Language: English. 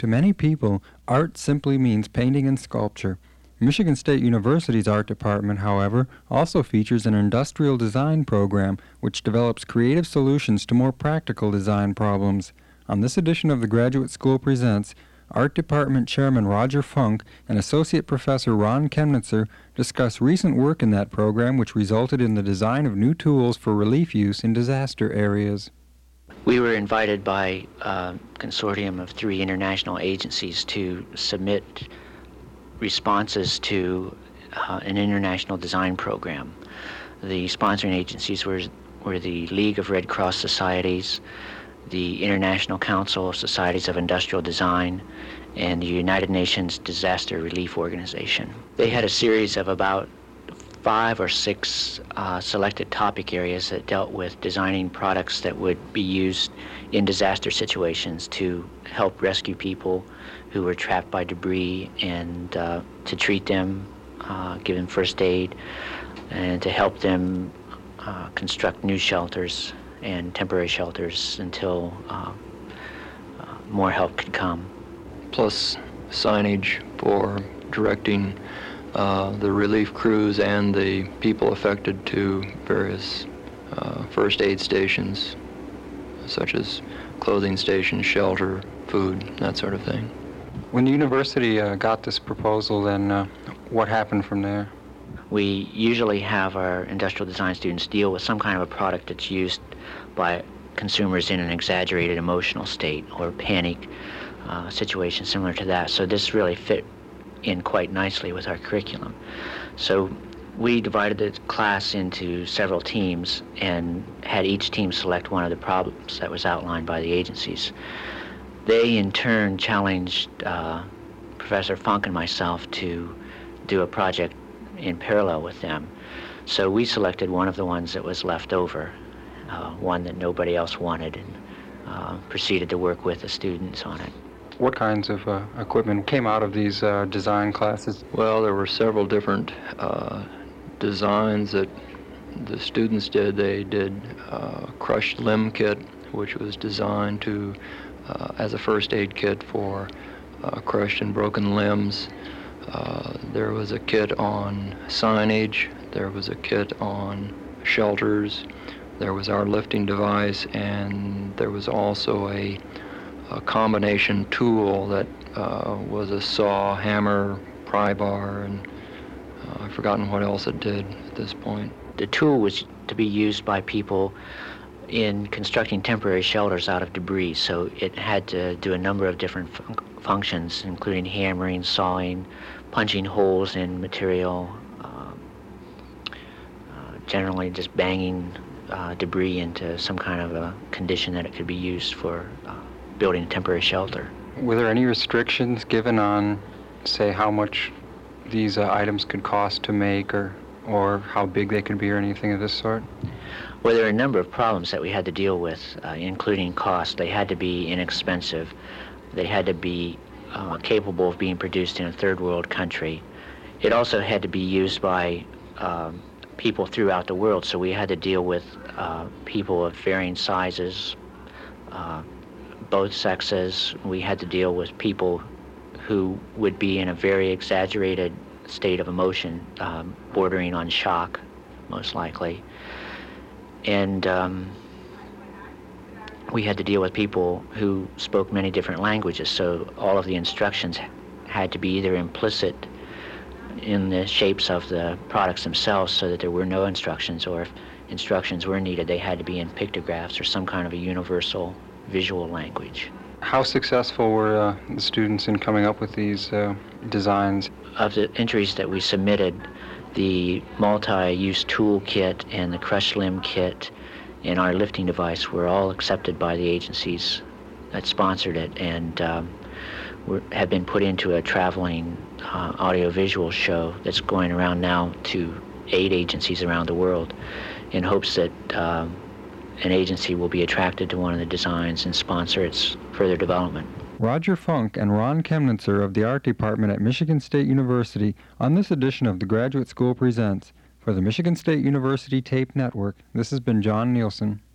To many people, art simply means painting and sculpture. Michigan State University's art department, however, also features an industrial design program which develops creative solutions to more practical design problems. On this edition of the Graduate School Presents, Art Department Chairman Roger Funk and Associate Professor Ron Chemnitzer discuss recent work in that program which resulted in the design of new tools for relief use in disaster areas. We were invited by a consortium of 3 international agencies to submit responses to an international design program. The sponsoring agencies were the League of Red Cross Societies, the International Council of Societies of Industrial Design, and the United Nations Disaster Relief Organization. They had a series of about 5 or 6 selected topic areas that dealt with designing products that would be used in disaster situations to help rescue people who were trapped by debris and to treat them, give them first aid, and to help them construct new shelters and temporary shelters until more help could come. Plus signage for directing the relief crews and the people affected to various first aid stations, such as clothing stations, shelter, food, that sort of thing. When the university got this proposal, then what happened from there? We usually have our industrial design students deal with some kind of a product that's used by consumers in an exaggerated emotional state or panic situation similar to that. So this really fit in quite nicely with our curriculum. So we divided the class into several teams and had each team select one of the problems that was outlined by the agencies. They in turn challenged Professor Funk and myself to do a project in parallel with them. So we selected one of the ones that was left over, one that nobody else wanted, and proceeded to work with the students on it. What kinds of equipment came out of these design classes? Well, there were several different designs that the students did. They did a crushed limb kit, which was designed to as a first aid kit for crushed and broken limbs. There was a kit on signage. There was a kit on shelters. There was our lifting device, and there was also a combination tool that was a saw, hammer, pry bar, and I've forgotten what else it did at this point. The tool was to be used by people in constructing temporary shelters out of debris, so it had to do a number of different functions, including hammering, sawing, punching holes in material, generally just banging debris into some kind of a condition that it could be used for building a temporary shelter. Were there any restrictions given on, say, how much these items could cost to make or how big they could be or anything of this sort? Well, there are a number of problems that we had to deal with, including cost. They had to be inexpensive. They had to be capable of being produced in a third world country. It also had to be used by people throughout the world, so we had to deal with people of varying sizes, both sexes. We had to deal with people who would be in a very exaggerated state of emotion, bordering on shock, most likely. And we had to deal with people who spoke many different languages, so all of the instructions had to be either implicit in the shapes of the products themselves so that there were no instructions, or if instructions were needed, they had to be in pictographs or some kind of a universal visual language. How successful were the students in coming up with these designs? Of the entries that we submitted, the multi-use tool kit and the crushed limb kit and our lifting device were all accepted by the agencies that sponsored it, and have been put into a traveling audiovisual show that's going around now to 8 agencies around the world, in hopes that an agency will be attracted to one of the designs and sponsor its further development. Roger Funk and Ron Chemnitzer of the Art Department at Michigan State University on this edition of the Graduate School Presents. For the Michigan State University Tape Network, this has been John Nielsen.